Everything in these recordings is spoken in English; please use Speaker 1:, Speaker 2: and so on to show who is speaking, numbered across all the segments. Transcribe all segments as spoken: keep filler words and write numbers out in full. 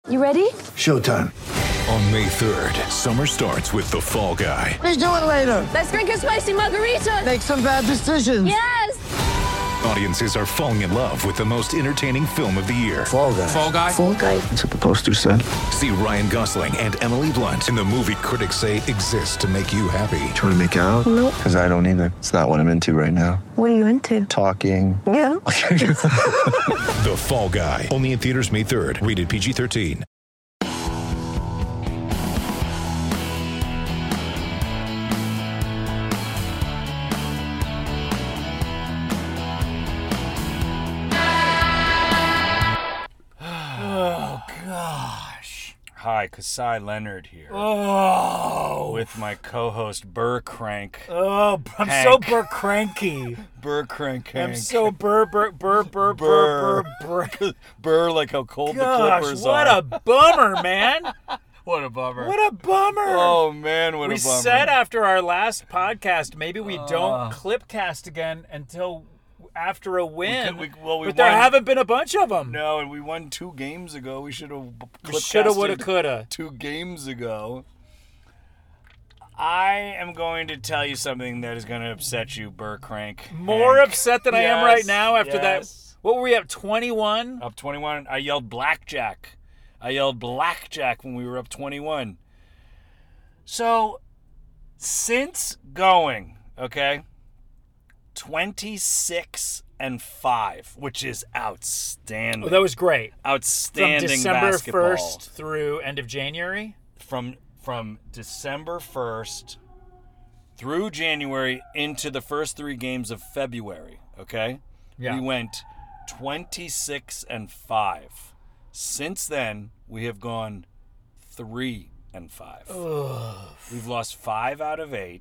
Speaker 1: You ready?
Speaker 2: Showtime.
Speaker 3: On May third, summer starts with The Fall Guy.
Speaker 2: Let's do it later.
Speaker 1: Let's drink a spicy margarita.
Speaker 2: Make some bad decisions.
Speaker 1: Yes!
Speaker 3: Audiences are falling in love with the most entertaining film of the year.
Speaker 2: Fall Guy.
Speaker 3: Fall Guy?
Speaker 1: Fall guy.
Speaker 2: That's what the poster said.
Speaker 3: See Ryan Gosling and Emily Blunt in the movie critics say exists to make you happy.
Speaker 2: Trying to make it out?
Speaker 1: Nope.
Speaker 2: Because I don't either. It's not what I'm into right now.
Speaker 1: What are you into?
Speaker 2: Talking.
Speaker 1: Yeah.
Speaker 3: The Fall Guy. Only in theaters May third. Rated P G thirteen.
Speaker 4: Hi, Kasai Leonard here.
Speaker 5: Oh.
Speaker 4: With my co-host Burr Crank.
Speaker 5: Oh, I'm
Speaker 4: Hank.
Speaker 5: so burr cranky.
Speaker 4: Burr Crank Hank.
Speaker 5: I'm so burr burr burr burr burr burr burr.
Speaker 4: Burr like how cold
Speaker 5: Gosh,
Speaker 4: the Clippers
Speaker 5: what
Speaker 4: are.
Speaker 5: a bummer, man.
Speaker 4: What a bummer.
Speaker 5: What a bummer.
Speaker 4: Oh man, what
Speaker 5: we
Speaker 4: a bummer.
Speaker 5: said after our last podcast, maybe we
Speaker 4: Uh.
Speaker 5: don't clipcast again until after a win.
Speaker 4: We could- we- well, we
Speaker 5: but there
Speaker 4: won-
Speaker 5: haven't been a bunch of them.
Speaker 4: No, and we won two games ago. We should have
Speaker 5: We shoulda, woulda, coulda.
Speaker 4: Two games ago. I am going to tell you something that is going to upset you, Burr Crank.
Speaker 5: More
Speaker 4: Hank.
Speaker 5: upset than I am right
Speaker 4: Yes,
Speaker 5: now after
Speaker 4: yes.
Speaker 5: that. What were we up, twenty-one?
Speaker 4: Up twenty-one. I yelled blackjack. I yelled blackjack when we were up twenty-one. So, since going, okay, twenty-six and five, which is outstanding.
Speaker 5: Oh, that was great.
Speaker 4: outstanding
Speaker 5: From December
Speaker 4: basketball.
Speaker 5: first through end of January?
Speaker 4: From from December first through January into the first three games of February, okay?
Speaker 5: Yeah.
Speaker 4: We went twenty-six and five. Since then, we have gone three and five.
Speaker 5: Ugh.
Speaker 4: We've lost five out of eight.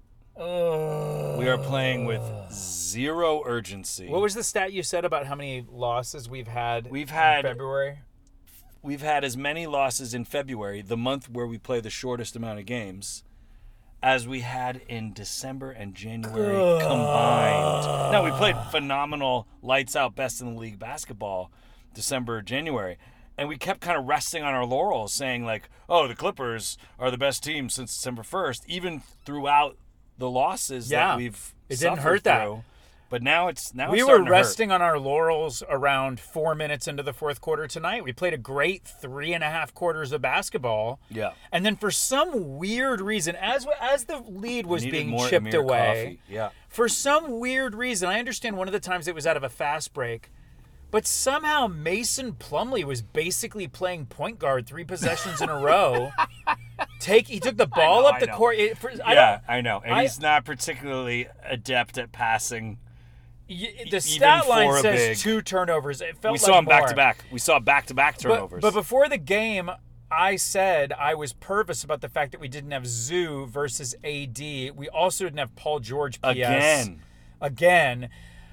Speaker 5: Ugh.
Speaker 4: We are playing with zero urgency.
Speaker 5: What was the stat you said about how many losses we've had
Speaker 4: We've had-
Speaker 5: in February?
Speaker 4: We've had as many losses in February, the month where we play the shortest amount of games, as we had in December and January combined. Now, we played phenomenal, lights out, best in the league basketball December, January. And we kept kind of resting on our laurels, saying like, oh, the Clippers are the best team since December first, even throughout the losses
Speaker 5: Yeah.
Speaker 4: that we've
Speaker 5: It didn't
Speaker 4: suffered
Speaker 5: hurt that.
Speaker 4: through. But now it's now
Speaker 5: We
Speaker 4: it's
Speaker 5: were
Speaker 4: starting to hurt.
Speaker 5: resting on our laurels around four minutes into the fourth quarter tonight. We played a great three and a half quarters of basketball.
Speaker 4: Yeah.
Speaker 5: And then for some weird reason, as as the lead was
Speaker 4: Needed
Speaker 5: being
Speaker 4: more
Speaker 5: chipped
Speaker 4: Amir
Speaker 5: away,
Speaker 4: coffee. Yeah.
Speaker 5: for some weird reason, I understand one of the times it was out of a fast break, but somehow Mason Plumlee was basically playing point guard three possessions in a row. Take he took the ball
Speaker 4: know,
Speaker 5: up
Speaker 4: I
Speaker 5: the
Speaker 4: know.
Speaker 5: court. It, for, I
Speaker 4: yeah,
Speaker 5: don't,
Speaker 4: I know. And
Speaker 5: I-
Speaker 4: he's not particularly adept at passing.
Speaker 5: y- the stat
Speaker 4: for
Speaker 5: line
Speaker 4: a
Speaker 5: says
Speaker 4: big-
Speaker 5: two turnovers. It felt
Speaker 4: We
Speaker 5: like
Speaker 4: saw him back
Speaker 5: more.
Speaker 4: to back. We saw back to back turnovers.
Speaker 5: But, but before the game, I said I was nervous about the fact that we didn't have Zoo versus A D. We also didn't have Paul George P S.
Speaker 4: Again.
Speaker 5: Again.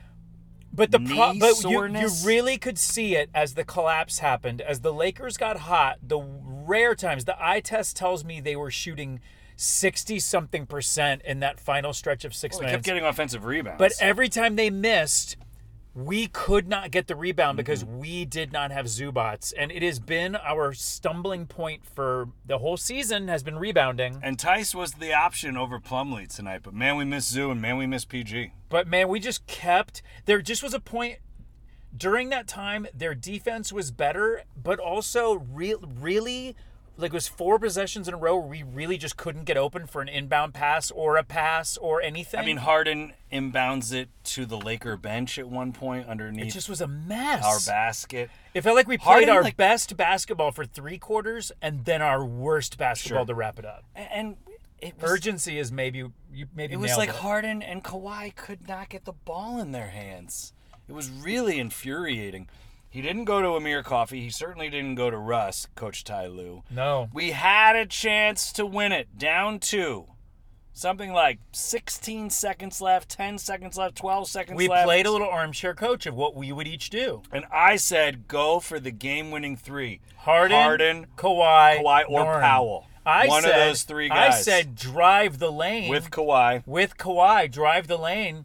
Speaker 5: But the pro-
Speaker 4: Knee
Speaker 5: but you, you
Speaker 4: soreness?
Speaker 5: really could see it as the collapse happened. As the Lakers got hot, the rare times, the eye test tells me they were shooting sixty-something percent in that final stretch of six
Speaker 4: Well, we
Speaker 5: minutes.
Speaker 4: kept getting offensive rebounds.
Speaker 5: But every time they missed, we could not get the rebound because
Speaker 4: Mm-hmm.
Speaker 5: we did not have Zubats. And it has been our stumbling point for the whole season has been rebounding.
Speaker 4: and Tice was the option over Plumlee tonight. But man, we miss Zoo and man, we miss P G.
Speaker 5: But man, we just kept, there just was a point during that time, their defense was better, but also re- really, like it was four possessions in a row where we really just couldn't get open for an inbound pass or a pass or anything.
Speaker 4: I mean, Harden inbounds it to the Laker bench at one point
Speaker 5: it
Speaker 4: underneath
Speaker 5: just was a mess.
Speaker 4: our basket.
Speaker 5: It felt like we played
Speaker 4: Harden,
Speaker 5: our
Speaker 4: like-
Speaker 5: best basketball for three quarters and then our worst basketball
Speaker 4: Sure.
Speaker 5: to wrap it up.
Speaker 4: And it was,
Speaker 5: Urgency is maybe you maybe
Speaker 4: it was
Speaker 5: nailed
Speaker 4: like
Speaker 5: it.
Speaker 4: Harden and Kawhi could not get the ball in their hands. It was really infuriating. He didn't go to Amir Coffey. He certainly didn't go to Russ, Coach Ty Lue.
Speaker 5: No.
Speaker 4: We had a chance to win it, down two. Something like sixteen seconds left, ten seconds left, twelve seconds
Speaker 5: We
Speaker 4: left.
Speaker 5: played a little armchair coach of what we would each do.
Speaker 4: And I said, go for the game-winning three.
Speaker 5: Harden,
Speaker 4: Harden,
Speaker 5: Kawhi,
Speaker 4: Kawhi, or
Speaker 5: Norm.
Speaker 4: Powell.
Speaker 5: I
Speaker 4: One
Speaker 5: said,
Speaker 4: of those three
Speaker 5: I
Speaker 4: guys.
Speaker 5: said drive the lane
Speaker 4: With Kawhi.
Speaker 5: with Kawhi, drive the lane.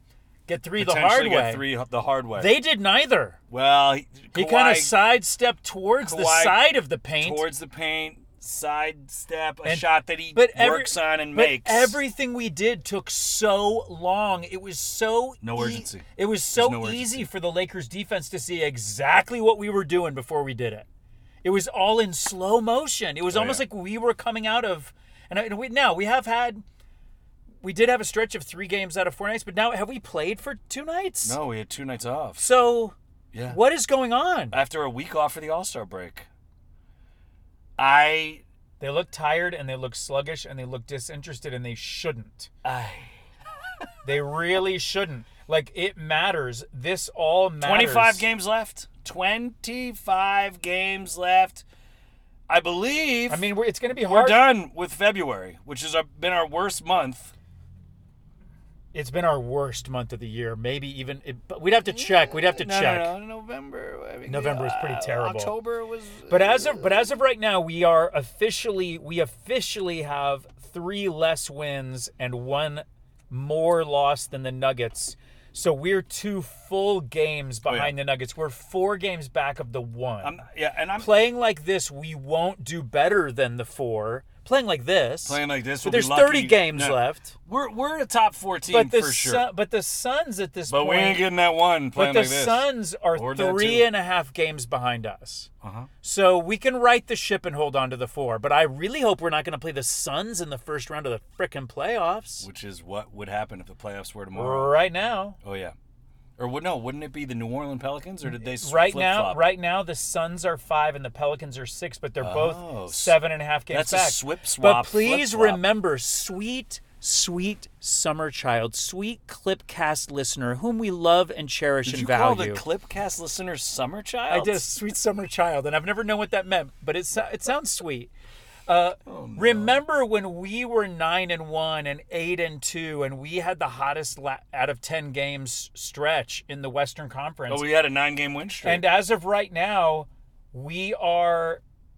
Speaker 5: get three the
Speaker 4: potentially
Speaker 5: hard way.
Speaker 4: get three the hard way.
Speaker 5: They did neither.
Speaker 4: well, he,
Speaker 5: He
Speaker 4: Kawhi
Speaker 5: kind of sidestepped towards the
Speaker 4: Kawhi
Speaker 5: side of the paint.
Speaker 4: towards the paint, sidestep, a
Speaker 5: And-
Speaker 4: shot that he
Speaker 5: but every-
Speaker 4: works on and
Speaker 5: but
Speaker 4: makes.
Speaker 5: everything we did took so long. It was so
Speaker 4: No
Speaker 5: ea-
Speaker 4: urgency.
Speaker 5: It was so
Speaker 4: There's no
Speaker 5: easy
Speaker 4: urgency.
Speaker 5: for the Lakers defense to see exactly what we were doing before we did it. It was all in slow motion. It was
Speaker 4: Oh,
Speaker 5: almost
Speaker 4: yeah.
Speaker 5: like we were coming out of. And I- we, now we have had. We did have a stretch of three games out of four nights, but now have we played for two nights?
Speaker 4: No, we had two nights off.
Speaker 5: So,
Speaker 4: Yeah.
Speaker 5: what is going on?
Speaker 4: After a week off for the All-Star break. I
Speaker 5: They look tired and they look sluggish and they look disinterested and they shouldn't.
Speaker 4: I
Speaker 5: They really shouldn't. Like, it matters. This all matters.
Speaker 4: twenty-five games left. twenty-five games left. I believe
Speaker 5: I mean, we're, it's going to be
Speaker 4: we're
Speaker 5: hard.
Speaker 4: done with February, which has our, been our worst month.
Speaker 5: It's been our worst month of the year. Maybe even. It, but we'd have to check. We'd have to
Speaker 4: no,
Speaker 5: check.
Speaker 4: No, no, November. I mean,
Speaker 5: November is pretty
Speaker 4: uh,
Speaker 5: terrible.
Speaker 4: October was.
Speaker 5: But as of but as of right now, we are officially we officially have three less wins and one more loss than the Nuggets. So we're two full games
Speaker 4: Oh, yeah.
Speaker 5: behind the Nuggets. We're four games back of the one.
Speaker 4: I'm, yeah, and I'm
Speaker 5: Playing like this, we won't do better than the four. Playing like this.
Speaker 4: playing like this.
Speaker 5: But
Speaker 4: we'll be
Speaker 5: there's
Speaker 4: lucky.
Speaker 5: thirty games
Speaker 4: No,
Speaker 5: left.
Speaker 4: We're we're a top four team
Speaker 5: But the
Speaker 4: for sure.
Speaker 5: Sun, but the Suns at this
Speaker 4: but
Speaker 5: point.
Speaker 4: we ain't getting that one
Speaker 5: But
Speaker 4: playing
Speaker 5: the
Speaker 4: like this.
Speaker 5: Suns are
Speaker 4: Or that
Speaker 5: three
Speaker 4: too.
Speaker 5: and a half games behind us.
Speaker 4: Uh-huh.
Speaker 5: So we can right the ship and hold on to the four. But I really hope we're not going to play the Suns in the first round of the frickin' playoffs.
Speaker 4: Which is what would happen if the playoffs were tomorrow.
Speaker 5: Right now.
Speaker 4: Oh yeah. Or would no? Wouldn't it be the New Orleans Pelicans, or did they
Speaker 5: Right
Speaker 4: flip-flop?
Speaker 5: now, right now, the Suns are five and the Pelicans are six, but they're
Speaker 4: Oh,
Speaker 5: both seven and a half games
Speaker 4: that's a
Speaker 5: back.
Speaker 4: swip
Speaker 5: But
Speaker 4: swap,
Speaker 5: please
Speaker 4: flip-flop.
Speaker 5: remember, sweet, sweet summer child, sweet Clipcast listener, whom we love and cherish
Speaker 4: Did
Speaker 5: and
Speaker 4: you
Speaker 5: value.
Speaker 4: call the Clipcast listener Summer Child?
Speaker 5: I did, sweet summer child, and I've never known what that meant, but it so- it sounds sweet. Uh, Remember when we were nine and one and eight and two, and we had the hottest la- out of ten games stretch in the Western Conference?
Speaker 4: Oh, we had a nine-game win streak.
Speaker 5: And as of right now, we are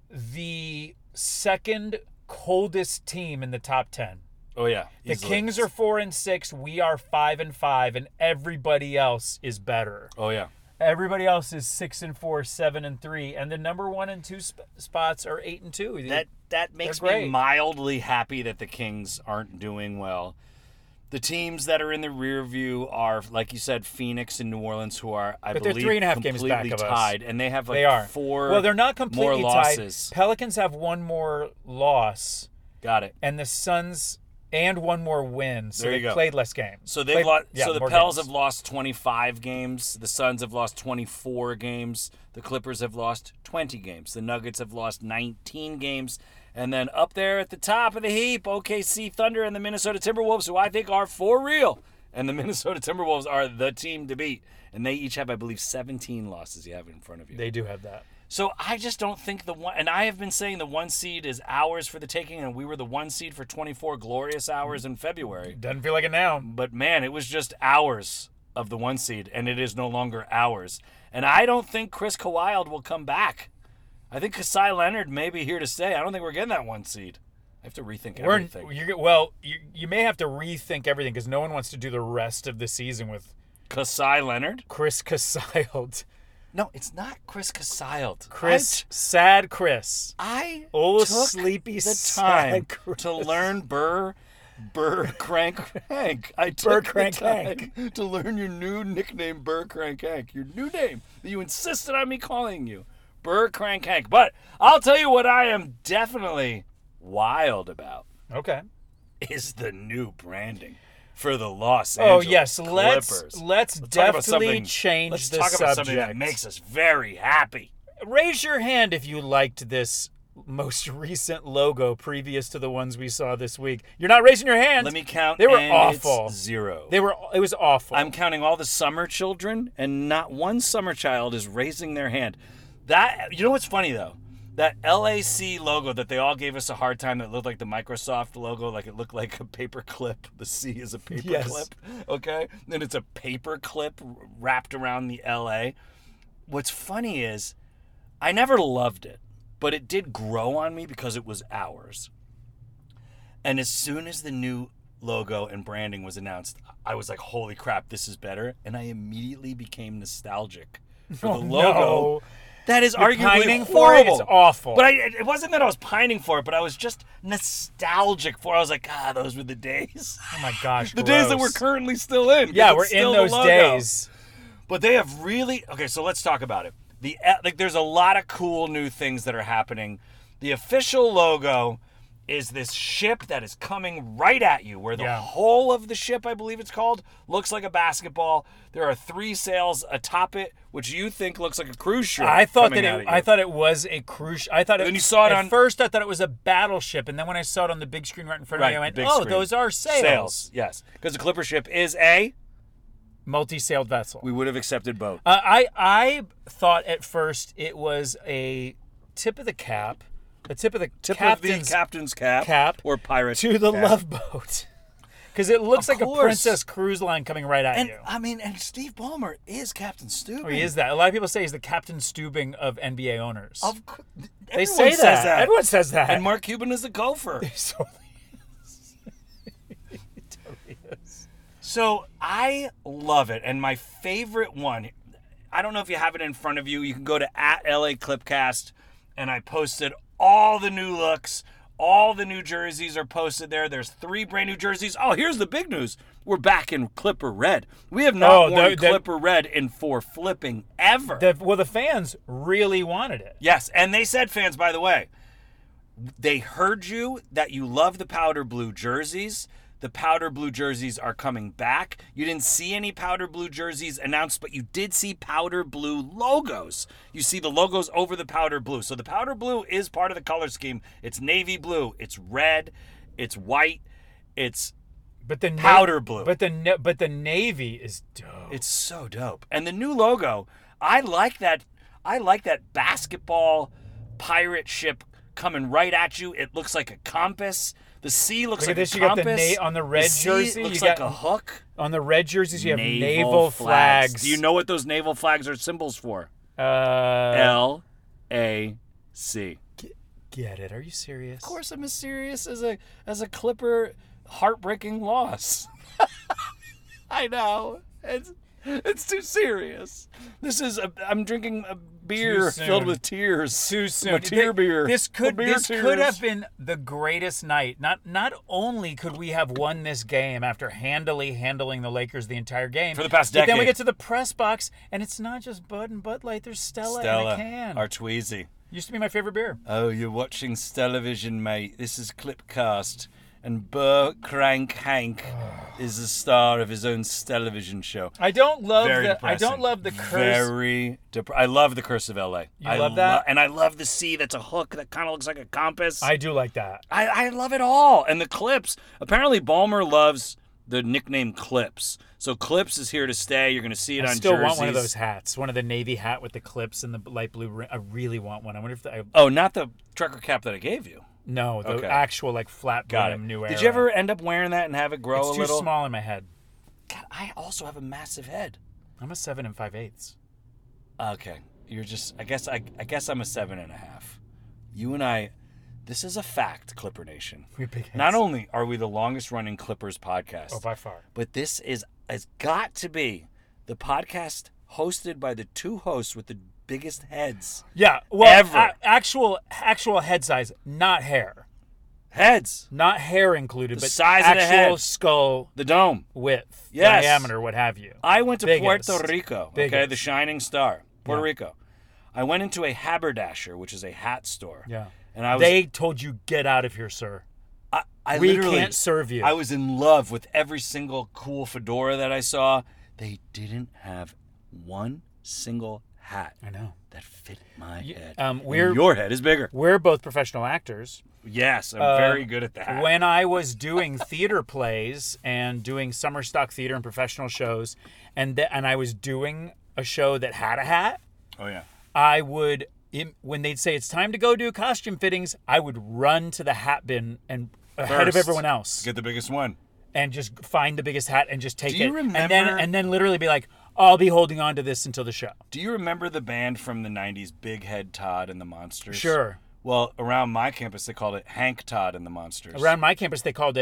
Speaker 5: the second coldest team in the top ten.
Speaker 4: oh yeah,
Speaker 5: The
Speaker 4: easily.
Speaker 5: Kings are four and six. We are five and five, and everybody else is better.
Speaker 4: Oh yeah.
Speaker 5: Everybody else is six and four, seven and three, and the number one and two sp- spots are eight and two.
Speaker 4: That that makes
Speaker 5: They're
Speaker 4: me
Speaker 5: great.
Speaker 4: mildly happy that the Kings aren't doing well. The teams that are in the rear view are, like you said, Phoenix and New Orleans, who are, I
Speaker 5: But they're
Speaker 4: believe,
Speaker 5: three and a half games
Speaker 4: completely
Speaker 5: back of us.
Speaker 4: tied, and they have like
Speaker 5: they are
Speaker 4: four.
Speaker 5: Well, they're not completely
Speaker 4: more
Speaker 5: tied.
Speaker 4: losses.
Speaker 5: Pelicans have one more loss,
Speaker 4: Got it.
Speaker 5: and the Suns and one more win. So
Speaker 4: There you
Speaker 5: they
Speaker 4: go.
Speaker 5: played less games.
Speaker 4: So they've
Speaker 5: Played-
Speaker 4: lost.
Speaker 5: yeah,
Speaker 4: so the
Speaker 5: more
Speaker 4: Pels
Speaker 5: games.
Speaker 4: have lost twenty-five games. The Suns have lost twenty-four games. The Clippers have lost twenty games. The Nuggets have lost nineteen games. And then up there at the top of the heap, O K C Thunder and the Minnesota Timberwolves, who I think are for real. And the Minnesota Timberwolves are the team to beat. And they each have, I believe, seventeen losses you have in front of you.
Speaker 5: They do have that.
Speaker 4: So I just don't think the one, and I have been saying the one seed is ours for the taking, and we were the one seed for twenty-four glorious hours in February.
Speaker 5: Doesn't feel like it now.
Speaker 4: But man, it was just hours of the one seed, and it is no longer ours. And I don't think Chris Kawhi will come back. I think Kawhi Leonard may be here to stay. I don't think we're getting that one seed. I have to rethink
Speaker 5: We're,
Speaker 4: everything.
Speaker 5: you're, well, you, you may have to rethink everything because no one wants to do the rest of the season with
Speaker 4: Kawhi Leonard?
Speaker 5: Chris Kasild.
Speaker 4: No, it's not Chris Kawhi.
Speaker 5: Chris, sad Chris.
Speaker 4: I
Speaker 5: Oh,
Speaker 4: took
Speaker 5: sleepy
Speaker 4: the
Speaker 5: sad
Speaker 4: time
Speaker 5: Chris.
Speaker 4: to learn Burr, Burr Crank Hank. I took
Speaker 5: Burr
Speaker 4: the
Speaker 5: Crank
Speaker 4: time to learn your new nickname, Burr Crank Hank. Your new name that you insisted on me calling you, Burr Crank Hank. But I'll tell you what I am definitely wild about
Speaker 5: Okay.
Speaker 4: is the new branding for the Los
Speaker 5: Oh
Speaker 4: Angeles
Speaker 5: yes,
Speaker 4: Clippers.
Speaker 5: let's let's
Speaker 4: Let's talk about
Speaker 5: definitely
Speaker 4: something-
Speaker 5: change
Speaker 4: Let's
Speaker 5: the
Speaker 4: talk
Speaker 5: subject.
Speaker 4: about something that makes us very happy.
Speaker 5: Raise your hand if you liked this most recent logo previous to the ones we saw this week. You're not raising your hand.
Speaker 4: Let me count.
Speaker 5: They were
Speaker 4: and
Speaker 5: awful.
Speaker 4: It's zero.
Speaker 5: They were. It was awful.
Speaker 4: I'm counting all the summer children, and not one summer child is raising their hand. That you know what's funny though? That L A C logo that they all gave us a hard time that looked like the Microsoft logo, like it looked like a paper clip. The C is a paper
Speaker 5: Yes.
Speaker 4: clip, okay? And it's a paper clip wrapped around the L A. What's funny is I never loved it, but it did grow on me because it was ours. And as soon as the new logo and branding was announced, I was like, holy crap, this is better. And I immediately became nostalgic for
Speaker 5: Oh,
Speaker 4: the logo.
Speaker 5: no.
Speaker 4: That is
Speaker 5: You're
Speaker 4: arguably
Speaker 5: pining for it?
Speaker 4: horrible.
Speaker 5: It's awful.
Speaker 4: But I, it wasn't that I was pining for it, but I was just nostalgic for it. I was like, ah, those were the days.
Speaker 5: Oh my gosh,
Speaker 4: the days that we're
Speaker 5: gross.
Speaker 4: currently still in.
Speaker 5: Yeah,
Speaker 4: It's
Speaker 5: we're
Speaker 4: still
Speaker 5: in
Speaker 4: the
Speaker 5: those
Speaker 4: logo.
Speaker 5: days.
Speaker 4: But they have really okay. So let's talk about it. The like, there's a lot of cool new things that are happening. The official logo is this ship that is coming right at you, where the
Speaker 5: Yeah.
Speaker 4: whole of the ship, I believe it's called, looks like a basketball. There are three sails atop it, which you think looks like a cruise ship.
Speaker 5: I thought
Speaker 4: coming
Speaker 5: that
Speaker 4: at
Speaker 5: it,
Speaker 4: you.
Speaker 5: I thought it was a cruise. I thought it.
Speaker 4: Then you saw it
Speaker 5: at
Speaker 4: on-
Speaker 5: first. I thought it was a battleship, and then when I saw it on the big screen right in front of
Speaker 4: right,
Speaker 5: me, I
Speaker 4: the
Speaker 5: went,
Speaker 4: big
Speaker 5: "Oh,
Speaker 4: screen.
Speaker 5: those are sails."
Speaker 4: Sails, yes, because the Clipper ship is a.
Speaker 5: Multi-sailed vessel.
Speaker 4: We would have accepted both.
Speaker 5: Uh, I I thought at first it was a tip of the cap, a tip of the
Speaker 4: Tip
Speaker 5: captain's
Speaker 4: of the captain's cap,
Speaker 5: cap
Speaker 4: or pirate
Speaker 5: to the
Speaker 4: cap.
Speaker 5: love boat, because it looks
Speaker 4: Of
Speaker 5: like
Speaker 4: course.
Speaker 5: a Princess Cruise line coming right at
Speaker 4: And
Speaker 5: you.
Speaker 4: I mean, and Steve Ballmer is Captain Steubing.
Speaker 5: Or he is that. A lot of people say he's the Captain Steubing of N B A owners.
Speaker 4: Of cou-
Speaker 5: they
Speaker 4: everyone
Speaker 5: say
Speaker 4: says
Speaker 5: that.
Speaker 4: that.
Speaker 5: Everyone says that.
Speaker 4: And Mark Cuban is the gopher.
Speaker 5: So-
Speaker 4: So I love it. And my favorite one, I don't know if you have it in front of you. You can go to at L A Clipcast, and I posted all the new looks. All the new jerseys are posted there. There's three brand new jerseys. Oh, here's the big news. We're back in Clipper Red. We have not
Speaker 5: Oh,
Speaker 4: worn
Speaker 5: the- the-
Speaker 4: Clipper Red in for flipping ever.
Speaker 5: The, well, the fans really wanted it.
Speaker 4: Yes, and they said, fans, by the way, they heard you that you love the powder blue jerseys. The powder blue jerseys are coming back. You didn't see any powder blue jerseys announced, but you did see powder blue logos. You see the logos over the powder blue. So the powder blue is part of the color scheme. It's navy blue, it's red, it's white, it's
Speaker 5: But the na-
Speaker 4: Powder blue.
Speaker 5: But the na- but the navy is dope.
Speaker 4: It's so dope. And the new logo, I like that. I like that basketball pirate ship coming right at you. It looks like a compass. The sea looks
Speaker 5: Look
Speaker 4: like
Speaker 5: at this,
Speaker 4: a
Speaker 5: you got the
Speaker 4: compass.
Speaker 5: na- on the red
Speaker 4: sea
Speaker 5: jersey,
Speaker 4: looks
Speaker 5: you
Speaker 4: like
Speaker 5: got-
Speaker 4: a hook.
Speaker 5: On the red jerseys, you have naval, flags.
Speaker 4: Do you know what those naval flags are symbols for?
Speaker 5: Uh,
Speaker 4: L A C.
Speaker 5: get it? Are you serious?
Speaker 4: Of course, I'm as serious as a as a Clipper heartbreaking loss. I know. It's it's too serious. This is a, I'm drinking a beer
Speaker 5: soon.
Speaker 4: filled with tears.
Speaker 5: Too soon.
Speaker 4: My tear
Speaker 5: Th-
Speaker 4: beer.
Speaker 5: This could
Speaker 4: My beer
Speaker 5: this could
Speaker 4: tears.
Speaker 5: have been the greatest night. Not not only could we have won this game after handily handling the Lakers the entire game
Speaker 4: For the past
Speaker 5: but then we
Speaker 4: decade.
Speaker 5: get to the press box and it's not just Bud and Bud Light. There's Stella, in a
Speaker 4: Stella,
Speaker 5: can.
Speaker 4: Artweezy.
Speaker 5: Used to be my favorite beer.
Speaker 4: Oh, you're watching Stellavision, mate. This is Clipcast. And Burr Crank Hank is the star of his own Stellavision show.
Speaker 5: I don't love
Speaker 4: Very
Speaker 5: the
Speaker 4: depressing.
Speaker 5: I don't love the curse.
Speaker 4: Very dep- I love the Curse of L A.
Speaker 5: You
Speaker 4: I
Speaker 5: love that?
Speaker 4: and I love the sea that's a hook that kind of looks like a compass.
Speaker 5: I do like that.
Speaker 4: I, I love it all. And the Clips. Apparently, Ballmer loves the nickname Clips. So Clips is here to stay. You're going to see it
Speaker 5: I
Speaker 4: on
Speaker 5: still
Speaker 4: jerseys.
Speaker 5: want one of those hats. One of the navy hat with the clips and the light blue rim. I really want one. I wonder if the, I,
Speaker 4: Oh, not the trucker cap that I gave you.
Speaker 5: no, the
Speaker 4: Okay.
Speaker 5: actual like flat
Speaker 4: Got it.
Speaker 5: brim new era.
Speaker 4: Did you ever end up wearing that and have it grow
Speaker 5: It's
Speaker 4: a
Speaker 5: too
Speaker 4: little?
Speaker 5: small in my head.
Speaker 4: God, I also have a massive head.
Speaker 5: I'm a seven and five eighths.
Speaker 4: Okay, you're just. I guess. I, I guess I'm a seven and a half. You and I. This is a fact, Clipper Nation.
Speaker 5: We're big heads.
Speaker 4: Not only are we the longest running Clippers podcast,
Speaker 5: Oh, by far.
Speaker 4: but this is has got to be the podcast hosted by the two hosts with the biggest heads.
Speaker 5: Yeah, well,
Speaker 4: Ever.
Speaker 5: a- actual actual head size, not hair,
Speaker 4: Heads.
Speaker 5: not hair included,
Speaker 4: The
Speaker 5: but
Speaker 4: size of the
Speaker 5: actual
Speaker 4: head.
Speaker 5: skull
Speaker 4: The dome.
Speaker 5: width,
Speaker 4: Yes.
Speaker 5: diameter, what have you.
Speaker 4: I went to
Speaker 5: Biggest.
Speaker 4: Puerto Rico. Okay,
Speaker 5: Biggest.
Speaker 4: the shining star, Puerto
Speaker 5: Yeah.
Speaker 4: Rico. I went into a haberdasher, which is a hat store.
Speaker 5: Yeah,
Speaker 4: And I was.
Speaker 5: they told you get out of here, sir.
Speaker 4: I, I
Speaker 5: we
Speaker 4: literally,
Speaker 5: can't serve you.
Speaker 4: I was in love with every single cool fedora that I saw. They didn't have one single hat
Speaker 5: I know.
Speaker 4: that fit my head.
Speaker 5: um,
Speaker 4: And
Speaker 5: we're-
Speaker 4: your head is bigger.
Speaker 5: We're both professional actors.
Speaker 4: Yes, I'm
Speaker 5: Uh,
Speaker 4: very good at that.
Speaker 5: When I was doing theater plays and doing summer stock theater and professional shows, and th- and I was doing a show that had a hat,
Speaker 4: oh yeah.
Speaker 5: I would, im- when they'd say it's time to go do costume fittings, I would run to the hat bin and ahead of
Speaker 4: First.
Speaker 5: everyone else
Speaker 4: Get the biggest one.
Speaker 5: and just find the biggest hat and just take
Speaker 4: Do you
Speaker 5: it. And then
Speaker 4: remember-
Speaker 5: and then literally be like, I'll be holding on to this until the show.
Speaker 4: Do you remember the band from the nineties, Big Head Todd and the Monsters?
Speaker 5: Sure.
Speaker 4: Well, around my campus, they called it Hank Todd and the Monsters.
Speaker 5: Around my campus, they called it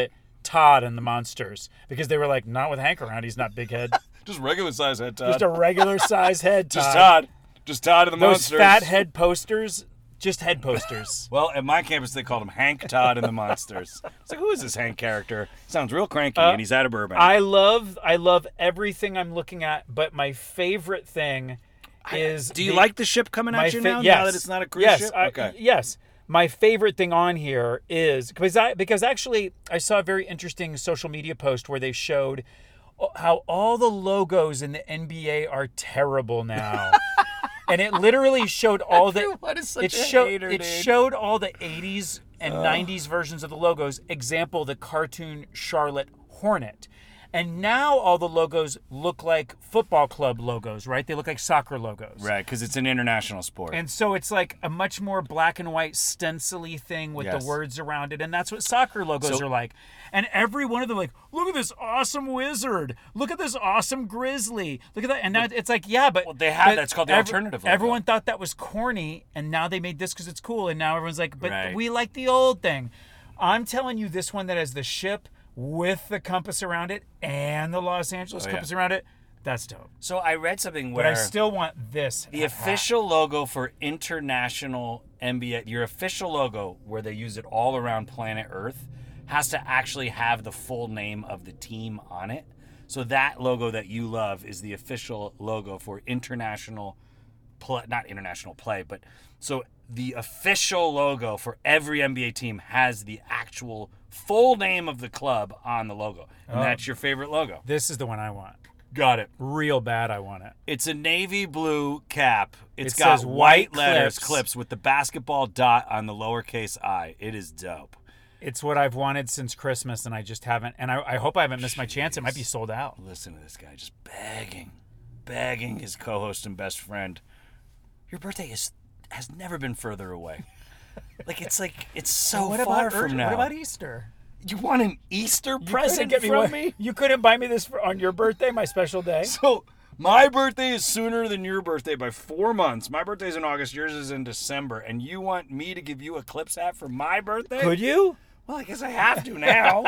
Speaker 5: Todd and the Monsters because they were like, not with Hank around, he's not big head.
Speaker 4: Just regular size head Todd.
Speaker 5: Just a regular size head Todd.
Speaker 4: Just Todd. Just Todd and the
Speaker 5: Those
Speaker 4: Monsters.
Speaker 5: fat head posters, just head posters.
Speaker 4: Well, at my campus, they called him Hank, Todd, and the Monsters. It's like, who is this Hank character? Sounds real cranky,
Speaker 5: Uh,
Speaker 4: and he's out of Burbank.
Speaker 5: I love I love everything I'm looking at, but my favorite thing is
Speaker 4: Do you
Speaker 5: the-
Speaker 4: like the ship coming
Speaker 5: my
Speaker 4: at you
Speaker 5: fa-
Speaker 4: now,
Speaker 5: yes.
Speaker 4: now that it's not a cruise
Speaker 5: yes,
Speaker 4: ship?
Speaker 5: I-
Speaker 4: Okay.
Speaker 5: yes. My favorite thing on here is because I because actually I saw a very interesting social media post where they showed how all the logos in the N B A are terrible now. And it literally showed all the
Speaker 4: Everyone is such
Speaker 5: it
Speaker 4: a
Speaker 5: showed
Speaker 4: hater,
Speaker 5: it
Speaker 4: dude.
Speaker 5: showed all the eighties and nineties versions of the logos. Example, the cartoon Charlotte Hornet. And now all the logos look like football club logos, right? They look like soccer logos.
Speaker 4: Right, because it's an international sport.
Speaker 5: And so it's like a much more black and white stencil-y thing with
Speaker 4: Yes.
Speaker 5: the words around it. And that's what soccer logos
Speaker 4: So-
Speaker 5: are like. And every one of them like, look at this awesome wizard. Look at this awesome grizzly. Look at that. And now it's like, yeah, but...
Speaker 4: Well, they have-
Speaker 5: but
Speaker 4: that's called the alternative logo.
Speaker 5: Everyone thought that was corny, and now they made this because it's cool. And now everyone's like, but
Speaker 4: Right.
Speaker 5: we like the old thing. I'm telling you, this one that has the ship with the compass around it and the Los Angeles
Speaker 4: Oh, yeah.
Speaker 5: compass around it, that's dope.
Speaker 4: So I read something
Speaker 5: But
Speaker 4: where
Speaker 5: I still want this.
Speaker 4: the official logo for international N B A, your official logo where they use it all around planet Earth, has to actually have the full name of the team on it. So that logo that you love is the official logo for international play, not international play, but so the official logo for every N B A team has the actual full name of the club on the logo. And
Speaker 5: Oh.
Speaker 4: that's your favorite logo.
Speaker 5: This is the one I want.
Speaker 4: Got it.
Speaker 5: Real bad, I want it.
Speaker 4: It's a navy blue cap. It's
Speaker 5: It
Speaker 4: got
Speaker 5: says
Speaker 4: white,
Speaker 5: white
Speaker 4: letters,
Speaker 5: clips.
Speaker 4: clips with the basketball dot on the lowercase I. It is dope.
Speaker 5: It's what I've wanted since Christmas, and I just haven't. And I, I hope I haven't missed my chance. It might be sold out.
Speaker 4: Listen to this guy just begging, begging his co-host and best friend. Your birthday is has never been further away. Like it's like it's so
Speaker 5: what
Speaker 4: far
Speaker 5: about
Speaker 4: from
Speaker 5: Ur-
Speaker 4: now.
Speaker 5: What about Easter?
Speaker 4: You want an Easter
Speaker 5: You couldn't
Speaker 4: present
Speaker 5: get me
Speaker 4: from
Speaker 5: one-
Speaker 4: me?
Speaker 5: You couldn't buy me this for, on your birthday, my special day.
Speaker 4: So my birthday is sooner than your birthday by four months. My birthday's in August. Yours is in December, and you want me to give you a Clips hat for my birthday?
Speaker 5: Could you?
Speaker 4: Well, I guess I have to now.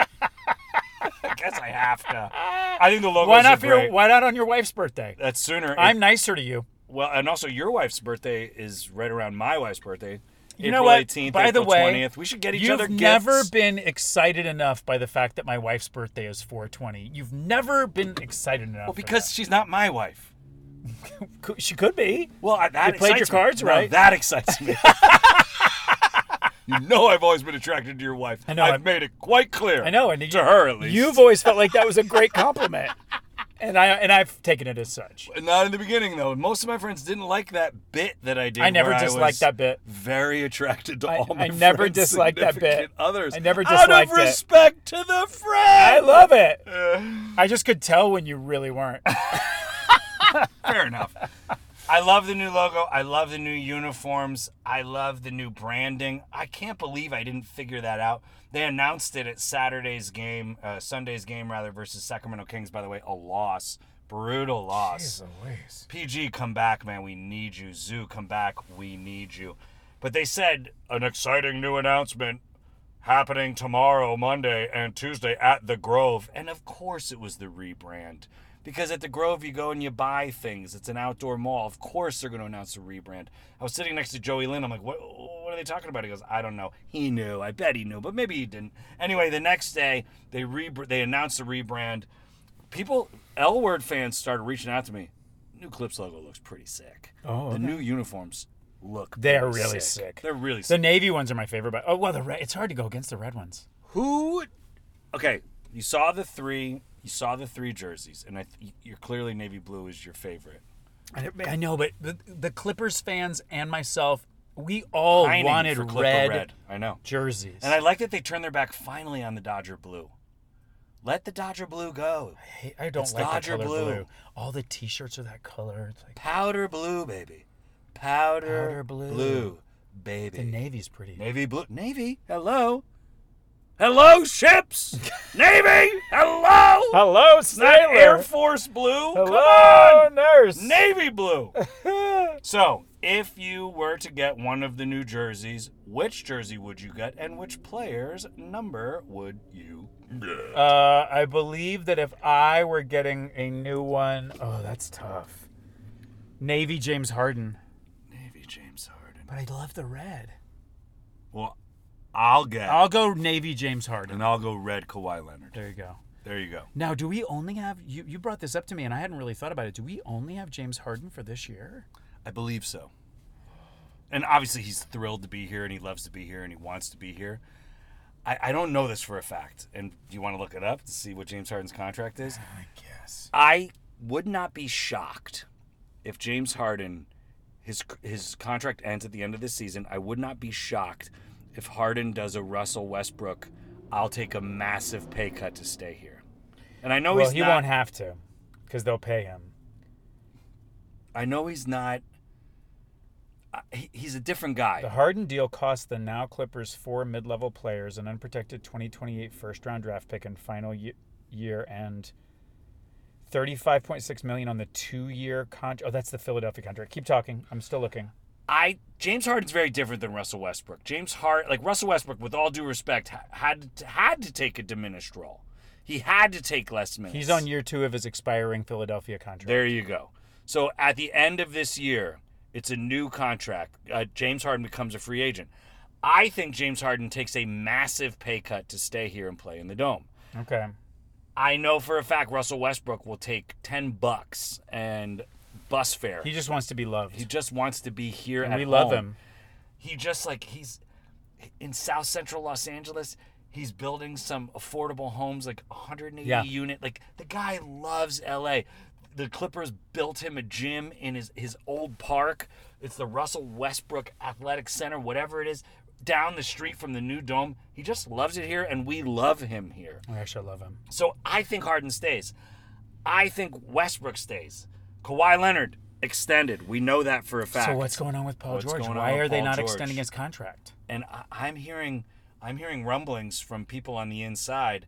Speaker 4: I guess I have to. I think the logos
Speaker 5: Why
Speaker 4: are
Speaker 5: not for your,
Speaker 4: great.
Speaker 5: Why not on your wife's birthday?
Speaker 4: That's sooner.
Speaker 5: I'm nicer to you.
Speaker 4: Well, and also your wife's birthday is right around my wife's birthday.
Speaker 5: You
Speaker 4: April
Speaker 5: know what?
Speaker 4: eighteenth,
Speaker 5: By
Speaker 4: April
Speaker 5: the way,
Speaker 4: twentieth. We should get each
Speaker 5: You've
Speaker 4: other gifts.
Speaker 5: never been excited enough by the fact that my wife's birthday is four twenty. You've never been excited enough.
Speaker 4: Well,
Speaker 5: for
Speaker 4: because she's not my wife.
Speaker 5: that. Could- she could be.
Speaker 4: Well, I- that
Speaker 5: You played your
Speaker 4: excites me.
Speaker 5: cards
Speaker 4: No,
Speaker 5: right.
Speaker 4: that excites me. You know I've always been attracted to your wife.
Speaker 5: I know,
Speaker 4: I've
Speaker 5: I'm-
Speaker 4: made it quite clear.
Speaker 5: I know, and
Speaker 4: to her at least.
Speaker 5: You've always felt like that was a great compliment, and I and I've taken it as such.
Speaker 4: Not in the beginning though. Most of my friends didn't like that bit that I did.
Speaker 5: I never
Speaker 4: where
Speaker 5: disliked
Speaker 4: I was
Speaker 5: that bit.
Speaker 4: Very attracted to
Speaker 5: I-
Speaker 4: all my
Speaker 5: I never
Speaker 4: friends'
Speaker 5: disliked that bit.
Speaker 4: significant Others.
Speaker 5: I never
Speaker 4: Out
Speaker 5: disliked
Speaker 4: of
Speaker 5: it.
Speaker 4: respect to the friend.
Speaker 5: I love it.
Speaker 4: Uh,
Speaker 5: I just could tell when you really weren't.
Speaker 4: fair enough. I love the new logo. I love the new uniforms. I love the new branding. I can't believe I didn't figure that out. They announced it at Saturday's game, uh, Sunday's game rather, versus Sacramento Kings. By the way, a loss, brutal loss. P G, come back, man. We need you. Zoo, come back. We need you. But they said an exciting new announcement happening tomorrow, Monday, and Tuesday at the Grove. And of course it was the rebrand. Because at the Grove, you go and you buy things. It's an outdoor mall. Of course they're going to announce a rebrand. I was sitting next to Joey Lynn. I'm like, what, what are they talking about? He goes, I don't know. He knew. I bet he knew, but maybe he didn't. Anyway, the next day, they re- they announced the rebrand. People, L-Word fans started reaching out to me. New Clips logo looks pretty sick.
Speaker 5: Oh,
Speaker 4: The
Speaker 5: okay.
Speaker 4: new uniforms look
Speaker 5: They're
Speaker 4: pretty
Speaker 5: really sick.
Speaker 4: They're really
Speaker 5: The
Speaker 4: sick.
Speaker 5: navy ones are my favorite, but oh well, the red. It's hard to go against the red ones.
Speaker 4: Who? Okay, you saw the three. You saw the three jerseys, and I th- you're clearly navy blue is your favorite.
Speaker 5: I, I know, but the, the Clippers fans and myself, we all
Speaker 4: Pining
Speaker 5: wanted
Speaker 4: for Clipper
Speaker 5: red,
Speaker 4: red. I know.
Speaker 5: jerseys.
Speaker 4: And I like that they turned their back finally on the Dodger blue. Let the Dodger blue go.
Speaker 5: Hey, I don't
Speaker 4: It's
Speaker 5: like
Speaker 4: Dodger
Speaker 5: that color
Speaker 4: blue.
Speaker 5: blue. All the T-shirts are that color. It's like
Speaker 4: Powder blue, baby. Powder,
Speaker 5: Powder blue.
Speaker 4: blue, baby.
Speaker 5: the navy's pretty.
Speaker 4: Navy blue. Navy. Hello. Hello, ships. Navy. Hello.
Speaker 5: Hello,
Speaker 4: It's not Air Force blue.
Speaker 5: Hello,
Speaker 4: Come on.
Speaker 5: nurse.
Speaker 4: Navy blue. So, If you were to get one of the new jerseys, which jersey would you get, and which player's number would you get?
Speaker 5: Uh, I believe that if I were getting a new one, oh, that's tough. Navy James Harden.
Speaker 4: Navy James Harden.
Speaker 5: But I love the red.
Speaker 4: Well, I'll get.
Speaker 5: I'll go Navy James Harden.
Speaker 4: And I'll go red Kawhi Leonard.
Speaker 5: There you go.
Speaker 4: There you go.
Speaker 5: Now, do we only have you? You brought this up to me, and I hadn't really thought about it. Do we only have James Harden for this year?
Speaker 4: I believe so. And obviously, he's thrilled to be here, and he loves to be here, and he wants to be here. I, I don't know this for a fact. And do you want to look it up to see what James Harden's contract is?
Speaker 5: I guess.
Speaker 4: I would not be shocked if James Harden, his his contract ends at the end of this season. I would not be shocked if Harden does a Russell Westbrook, I'll take a massive pay cut to stay here. And I know
Speaker 5: Well,
Speaker 4: he's
Speaker 5: he
Speaker 4: not,
Speaker 5: won't have to, because they'll pay him.
Speaker 4: I know he's not. Uh, he, he's a different guy.
Speaker 5: The Harden deal cost the now Clippers four mid-level players, an unprotected twenty twenty-eight first-round draft pick and final ye- year, and thirty-five point six million dollars on the two-year contract. Oh, that's the Philadelphia contract. Keep talking. I'm still looking.
Speaker 4: I James Harden's very different than Russell Westbrook. James Harden, like Russell Westbrook, with all due respect, ha- had to, had to take a diminished role. He had to take less minutes.
Speaker 5: He's on year two of his expiring Philadelphia contract.
Speaker 4: There you go. So at the end of this year, it's a new contract. Uh, James Harden becomes a free agent. I think James Harden takes a massive pay cut to stay here and play in the Dome.
Speaker 5: Okay.
Speaker 4: I know for a fact Russell Westbrook will take ten bucks and bus fare.
Speaker 5: He just wants to be loved.
Speaker 4: He just wants to be here
Speaker 5: and
Speaker 4: at
Speaker 5: we
Speaker 4: home.
Speaker 5: love him.
Speaker 4: He just like he's in South Central Los Angeles. He's building some affordable homes, like one hundred eighty
Speaker 5: Yeah.
Speaker 4: unit. Like the guy loves L A. The Clippers built him a gym in his, his old park. It's the Russell Westbrook Athletic Center, whatever it is, down the street from the new Dome. He just loves it here, and we love him here.
Speaker 5: I actually love him.
Speaker 4: So I think Harden stays. I think Westbrook stays. Kawhi Leonard extended. We know that for a fact.
Speaker 5: So what's going on with Paul
Speaker 4: What's
Speaker 5: George?
Speaker 4: going on
Speaker 5: Why
Speaker 4: with
Speaker 5: are they
Speaker 4: Paul
Speaker 5: not
Speaker 4: George?
Speaker 5: extending his contract?
Speaker 4: And I, I'm hearing, I'm hearing rumblings from people on the inside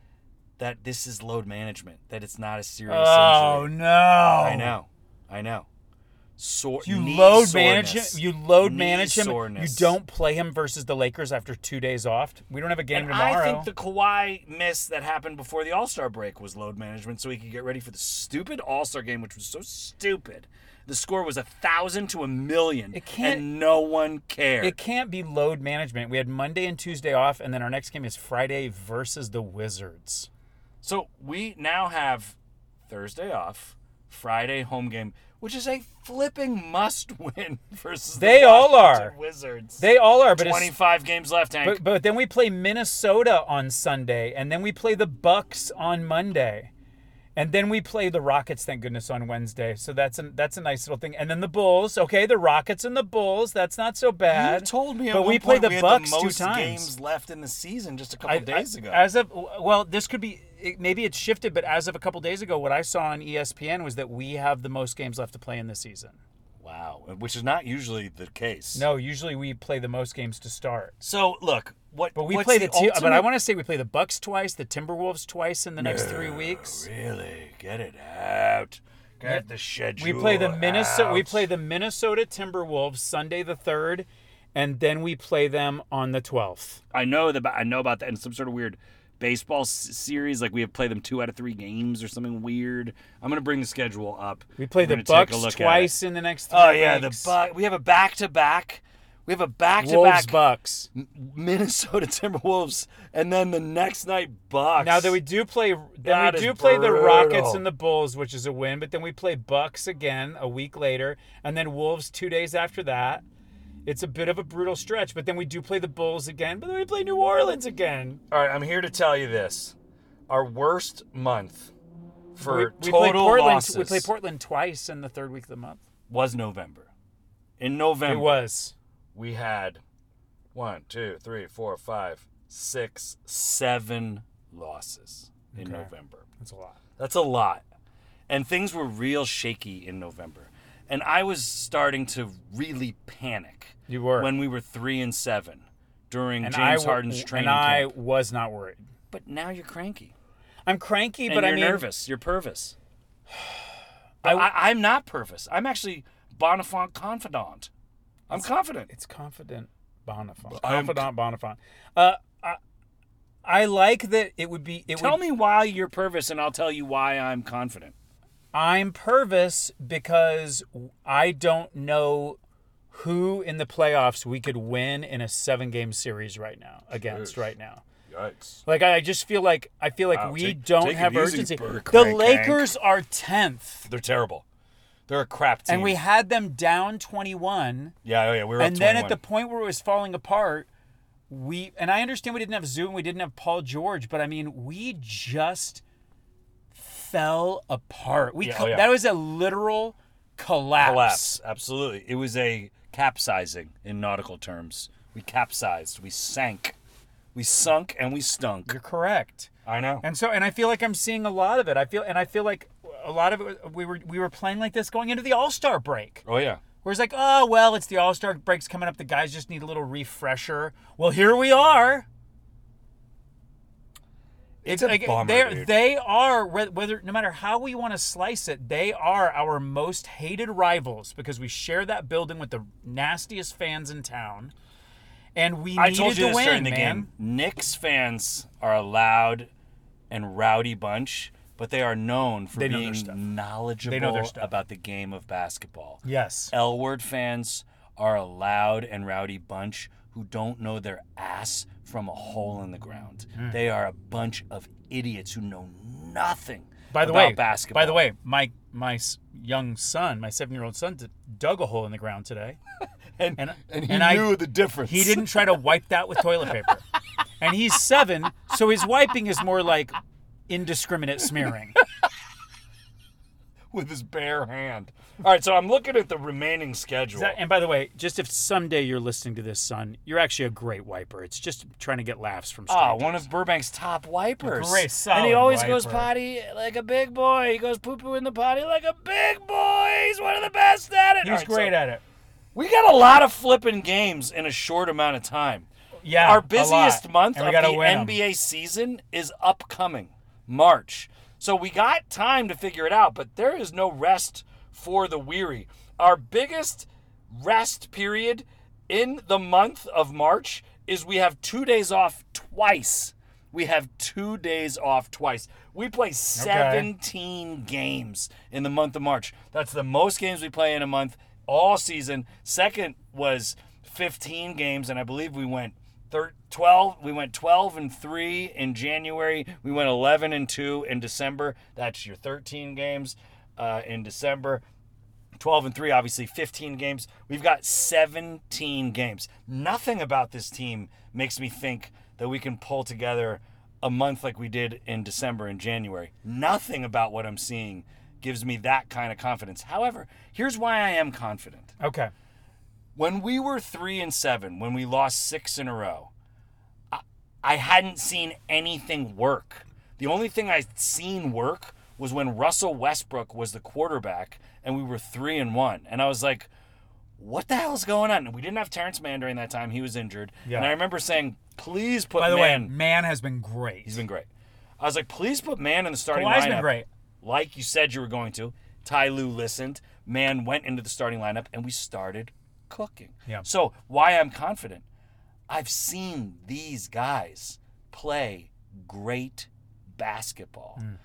Speaker 4: that this is load management. That it's not a serious
Speaker 5: Oh
Speaker 4: injury.
Speaker 5: no!
Speaker 4: I know, I know. Sore,
Speaker 5: You
Speaker 4: knee
Speaker 5: load manage
Speaker 4: soreness.
Speaker 5: him. You load
Speaker 4: Knee
Speaker 5: manage him.
Speaker 4: soreness.
Speaker 5: You don't play him versus the Lakers after two days off. We don't have a game
Speaker 4: And
Speaker 5: tomorrow.
Speaker 4: I think the Kawhi miss that happened before the All-Star break was load management, so he could get ready for the stupid All-Star game, which was so stupid. The score was a thousand to a million,
Speaker 5: It can't-
Speaker 4: and no one cared.
Speaker 5: It can't be load management. We had Monday and Tuesday off, and then our next game is Friday versus the Wizards.
Speaker 4: So we now have Thursday off, Friday home game, which is a flipping must-win versus
Speaker 5: They
Speaker 4: the
Speaker 5: all
Speaker 4: Washington
Speaker 5: are.
Speaker 4: Wizards.
Speaker 5: They all are, but it's,
Speaker 4: twenty-five games left, Hank.
Speaker 5: but but then we play Minnesota on Sunday, and then we play the Bucks on Monday, and then we play the Rockets. Thank goodness on Wednesday. So that's a that's a nice little thing. And then the Bulls. Okay, the Rockets and the Bulls. That's not so bad.
Speaker 4: You told me at
Speaker 5: but
Speaker 4: one
Speaker 5: we play
Speaker 4: point
Speaker 5: the
Speaker 4: we had
Speaker 5: Bucks
Speaker 4: the
Speaker 5: two
Speaker 4: most
Speaker 5: times.
Speaker 4: games left in the season just a couple
Speaker 5: I-
Speaker 4: days
Speaker 5: I-
Speaker 4: ago.
Speaker 5: As of well, this could be it, maybe it's shifted, but as of a couple days ago, what I saw on E S P N was that we have the most games left to play in the season.
Speaker 4: Wow, which is not usually the case.
Speaker 5: No, usually we play the most games to start.
Speaker 4: So look, what?
Speaker 5: But we
Speaker 4: what's
Speaker 5: play the, two, but I
Speaker 4: ultimate-
Speaker 5: want to say we play the Bucks twice, the Timberwolves twice in the next three weeks.
Speaker 4: Really, get it out. Get the schedule.
Speaker 5: We play the Minnesota. We
Speaker 4: out.
Speaker 5: play the Minnesota Timberwolves Sunday the third, and then we play them on the twelfth.
Speaker 4: I know that. I know about that in some sort of weird baseball s- series. Like we have played them two out of three games or something weird. I'm gonna bring the schedule up.
Speaker 5: We play
Speaker 4: We're
Speaker 5: the
Speaker 4: gonna take a
Speaker 5: Bucks
Speaker 4: look at
Speaker 5: twice
Speaker 4: it.
Speaker 5: in the next three
Speaker 4: Oh yeah,
Speaker 5: weeks.
Speaker 4: the Buck. We have a back to back. We have a back to
Speaker 5: Wolves
Speaker 4: back
Speaker 5: Bucks.
Speaker 4: Minnesota Timberwolves, and then the next night Bucks.
Speaker 5: Now that we do play, then
Speaker 4: That
Speaker 5: we
Speaker 4: is
Speaker 5: do play the
Speaker 4: brutal.
Speaker 5: Rockets and the Bulls, which is a win. But then we play Bucks again a week later, and then Wolves two days after that. It's a bit of a brutal stretch, but then we do play the Bulls again. But then we play New Orleans again.
Speaker 4: All right, I'm here to tell you this: our worst month for
Speaker 5: we, we
Speaker 4: total
Speaker 5: play Portland.
Speaker 4: losses
Speaker 5: We play Portland twice in the third week of the month.
Speaker 4: was November. In November,
Speaker 5: It was.
Speaker 4: we had one, two, three, four, five, six, seven losses in
Speaker 5: Okay.
Speaker 4: November.
Speaker 5: That's a lot.
Speaker 4: That's a lot. And things were real shaky in November. And I was starting to really panic
Speaker 5: You were.
Speaker 4: when we were three and seven during
Speaker 5: and
Speaker 4: James
Speaker 5: I,
Speaker 4: Harden's training
Speaker 5: And I
Speaker 4: camp.
Speaker 5: was not worried.
Speaker 4: But now you're cranky.
Speaker 5: I'm cranky,
Speaker 4: And
Speaker 5: but
Speaker 4: you're
Speaker 5: I mean,
Speaker 4: nervous. You're pervis.
Speaker 5: I-
Speaker 4: I, I, I'm not pervis. I'm actually Bonifant confidant. I'm confident.
Speaker 5: It's confident Bonifant.
Speaker 4: I'm
Speaker 5: Confidant Bonifant. Uh, I, I like that it would be... It
Speaker 4: Tell
Speaker 5: would,
Speaker 4: me why you're Purvis, and I'll tell you why I'm confident.
Speaker 5: I'm Purvis because I don't know who in the playoffs we could win in a seven-game series right now, against right now.
Speaker 4: Yikes.
Speaker 5: Like, I just feel like I feel like
Speaker 4: Wow,
Speaker 5: we
Speaker 4: take-
Speaker 5: don't
Speaker 4: take it
Speaker 5: have
Speaker 4: easy,
Speaker 5: urgency.
Speaker 4: Bur-
Speaker 5: The
Speaker 4: Crank
Speaker 5: Lakers are tenth,
Speaker 4: They're terrible. They're a crap team.
Speaker 5: and we had them down twenty-one.
Speaker 4: Yeah, oh yeah, we were up
Speaker 5: And then at the
Speaker 4: twenty-one.
Speaker 5: point where it was falling apart, we and I understand we didn't have Zoo and we didn't have Paul George, but I mean, we just fell apart. We
Speaker 4: Yeah,
Speaker 5: co-
Speaker 4: oh yeah.
Speaker 5: that was a literal collapse.
Speaker 4: Collapse. Absolutely. It was a capsizing in nautical terms. We capsized. We sank. We sunk and we stunk.
Speaker 5: You're correct.
Speaker 4: I know.
Speaker 5: And so, and I feel like I'm seeing a lot of it. I feel, and I feel like a lot of it. was- We were we were playing like this going into the All Star break.
Speaker 4: Oh yeah.
Speaker 5: Where it's like, oh well, it's the All Star break's coming up. The guys just need a little refresher. Well, here we are.
Speaker 4: It's a
Speaker 5: like,
Speaker 4: bummer,
Speaker 5: they're-
Speaker 4: dude.
Speaker 5: They are whether no matter how we want to slice it, they are our most hated rivals because we share that building with the nastiest fans in town, and we
Speaker 4: I
Speaker 5: needed
Speaker 4: told you
Speaker 5: to
Speaker 4: this
Speaker 5: win,
Speaker 4: during the
Speaker 5: man.
Speaker 4: game. Knicks fans are a loud and rowdy bunch, but they are known for
Speaker 5: They know their
Speaker 4: being
Speaker 5: stuff.
Speaker 4: knowledgeable
Speaker 5: They know their stuff.
Speaker 4: about the game of basketball.
Speaker 5: Yes.
Speaker 4: L-word fans are a loud and rowdy bunch who don't know their ass from a hole in the ground.
Speaker 5: Hmm.
Speaker 4: They are a bunch of idiots who know nothing
Speaker 5: By the
Speaker 4: about
Speaker 5: way,
Speaker 4: basketball.
Speaker 5: by the way, my my s- young son, my seven-year-old son, d- dug a hole in the ground today.
Speaker 4: and,
Speaker 5: and-
Speaker 4: and he
Speaker 5: and I-
Speaker 4: knew the difference.
Speaker 5: He didn't try to wipe that with toilet paper. And he's seven, so his wiping is more like indiscriminate smearing.
Speaker 4: with his bare hand. All right, so I'm looking at the remaining schedule.
Speaker 5: Is that- and by the way, just if someday you're listening to this, son, you're actually a great wiper. It's just trying to get laughs from
Speaker 4: Ah,
Speaker 5: strangers.
Speaker 4: one of Burbank's top wipers.
Speaker 5: Great,
Speaker 4: and he
Speaker 5: solid
Speaker 4: always goes
Speaker 5: wiper.
Speaker 4: potty like a big boy. He goes poo-poo in the potty like a big boy. He's one of the best at it.
Speaker 5: He's
Speaker 4: All right,
Speaker 5: great
Speaker 4: so
Speaker 5: at it.
Speaker 4: we got a lot of flipping games in a short amount of time.
Speaker 5: Yeah,
Speaker 4: Our
Speaker 5: a
Speaker 4: busiest
Speaker 5: lot.
Speaker 4: month
Speaker 5: And
Speaker 4: of
Speaker 5: we gotta
Speaker 4: the
Speaker 5: win 'em.
Speaker 4: N B A season is upcoming, March. So we got time to figure it out, but there is no rest for the weary. Our biggest rest period in the month of March is we have two days off twice. We have two days off twice. We play seventeen games in the month of March. That's the most games we play in a month all season. Second was fifteen games, and I believe we went thir- twelve. We went twelve and three in January. We went eleven and two in December. That's your thirteen games uh, in December. twelve and three, obviously fifteen games. We've got seventeen games. Nothing about this team makes me think that we can pull together a month like we did in December and January. Nothing about what I'm seeing gives me that kind of confidence. However, here's why I am confident.
Speaker 5: Okay.
Speaker 4: When we were three and seven, when we lost six in a row, I, I hadn't seen anything work. The only thing I'd seen work was when Russell Westbrook was the quarterback and we were three and one. And I was like, what the hell's going on? And we didn't have Terrence Mann during that time. He was injured.
Speaker 5: Yeah.
Speaker 4: And I remember saying, please put
Speaker 5: By the
Speaker 4: Mann.
Speaker 5: way, Man has been great.
Speaker 4: He's been great. I was like, please put Mann in the starting
Speaker 5: Kawhi's
Speaker 4: lineup.
Speaker 5: been great.
Speaker 4: Like you said you were going to. Ty Lue listened. Mann went into the starting lineup, and we started cooking.
Speaker 5: Yeah.
Speaker 4: So why I'm confident, I've seen these guys play great basketball.
Speaker 5: Mm.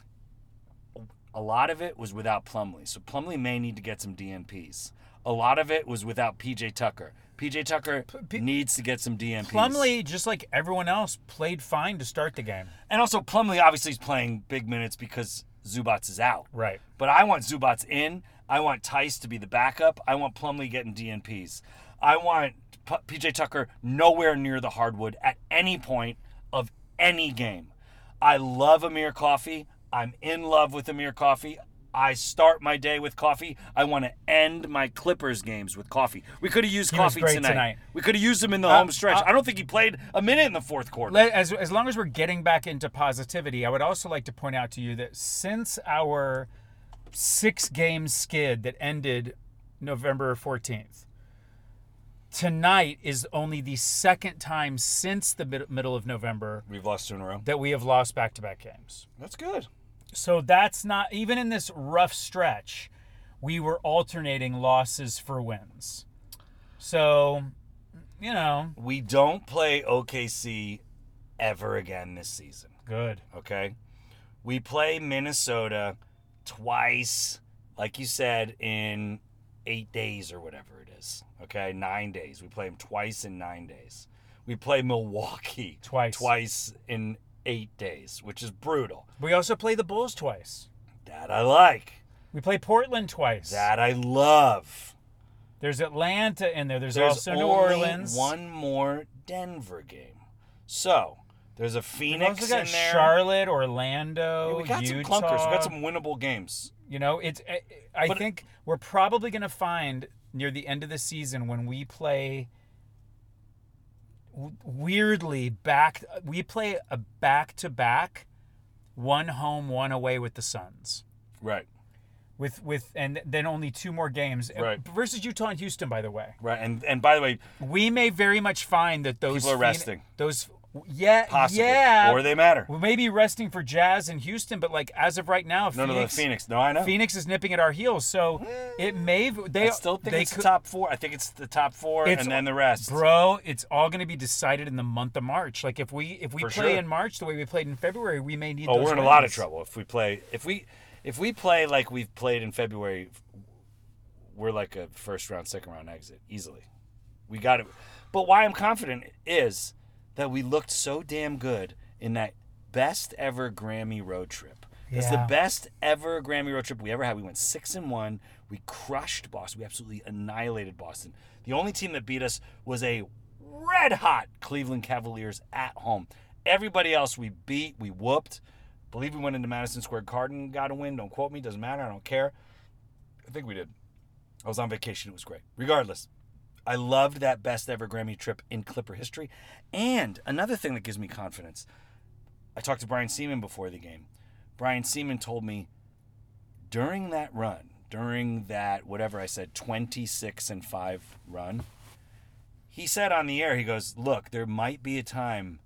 Speaker 4: A lot of it was without Plumlee. So Plumlee may need to get some D N Ps. A lot of it was without P J Tucker. P J Tucker
Speaker 5: P-
Speaker 4: needs to get some D N Ps.
Speaker 5: Plumlee, just like everyone else, played fine to start the game.
Speaker 4: And also Plumlee obviously is playing big minutes because Zubats is out.
Speaker 5: Right.
Speaker 4: But I want Zubats in. I want Tice to be the backup. I want Plumlee getting D N Ps. I want P- P.J. Tucker nowhere near the hardwood at any point of any game. I love Amir Coffey. I'm in love with Amir Coffey. I start my day with coffee. I want to end my Clippers games with coffee. We could have used
Speaker 5: He was
Speaker 4: coffee
Speaker 5: great
Speaker 4: tonight.
Speaker 5: tonight.
Speaker 4: We could have used him in the
Speaker 5: Uh,
Speaker 4: home stretch.
Speaker 5: uh,
Speaker 4: I don't think he played a minute in the fourth quarter.
Speaker 5: Let, as, as long as we're getting back into positivity, I would also like to point out to you that since our six-game skid that ended November fourteenth, tonight is only the second time since the mid- middle of November
Speaker 4: We've lost two in a row.
Speaker 5: that we have lost back-to-back games.
Speaker 4: That's good.
Speaker 5: So that's not, even in this rough stretch, we were alternating losses for wins. So, you know.
Speaker 4: We don't play O K C ever again this season.
Speaker 5: Good.
Speaker 4: Okay? We play Minnesota twice, like you said, in eight days or whatever it is. Okay? Nine days. We play them twice in nine days. We play Milwaukee
Speaker 5: Twice.
Speaker 4: Twice in eight days, which is brutal.
Speaker 5: We also play the Bulls twice.
Speaker 4: That I like.
Speaker 5: We play Portland twice.
Speaker 4: That I love.
Speaker 5: There's Atlanta in there. There's,
Speaker 4: There's
Speaker 5: also New
Speaker 4: only
Speaker 5: Orleans.
Speaker 4: one more Denver game. So, there's a
Speaker 5: We've
Speaker 4: Phoenix
Speaker 5: also got
Speaker 4: in there.
Speaker 5: Charlotte, Orlando,
Speaker 4: Yeah, we got
Speaker 5: Utah.
Speaker 4: some clunkers. We got some winnable games.
Speaker 5: You know, it's. I, I
Speaker 4: But-
Speaker 5: think we're probably going to find near the end of the season when we play. w- Weirdly, back we play a back to back, one home, one away with the Suns.
Speaker 4: Right.
Speaker 5: With with and then only two more games
Speaker 4: Right.
Speaker 5: versus Utah and Houston. By the way,
Speaker 4: Right. And and by the way,
Speaker 5: we may very much find that those
Speaker 4: People are
Speaker 5: Phoenix-
Speaker 4: resting.
Speaker 5: Those yeah
Speaker 4: possibly.
Speaker 5: yeah
Speaker 4: Or they matter.
Speaker 5: we may be resting for Jazz and Houston, but like as of right now,
Speaker 4: No, no, no,
Speaker 5: Phoenix,
Speaker 4: Phoenix. No, I know.
Speaker 5: Phoenix is nipping at our heels, so it may. They
Speaker 4: I still think
Speaker 5: they
Speaker 4: it's
Speaker 5: could,
Speaker 4: the top four. I think it's the top four
Speaker 5: It's-
Speaker 4: and then the rest.
Speaker 5: Bro, it's all going to be decided in the month of March. Like if we if we
Speaker 4: For
Speaker 5: play
Speaker 4: sure.
Speaker 5: in March the way we played in February, we may need.
Speaker 4: Oh,
Speaker 5: those
Speaker 4: we're in a lot of
Speaker 5: wins.
Speaker 4: trouble if we play. If we if we play like we've played in February, we're like a first round, second round exit easily. We got it. But why I'm confident is that we looked so damn good in that best ever Grammy road trip. It's the
Speaker 5: Yeah.
Speaker 4: best ever Grammy road trip we ever had. We went six and one. We crushed Boston. We absolutely annihilated Boston. The only team that beat us was a red hot Cleveland Cavaliers at home. Everybody else we beat, we whooped. Believe we went into Madison Square Garden and got a win. Don't quote me. Doesn't matter. I don't care. I think we did. I was on vacation. It was great. Regardless, I loved that best ever Grammy trip in Clipper history. And another thing that gives me confidence, I talked to Brian Seaman before the game. Brian Seaman told me during that run, during that, whatever I said, twenty-six and five run, he said on the air, he goes, look, there might be a time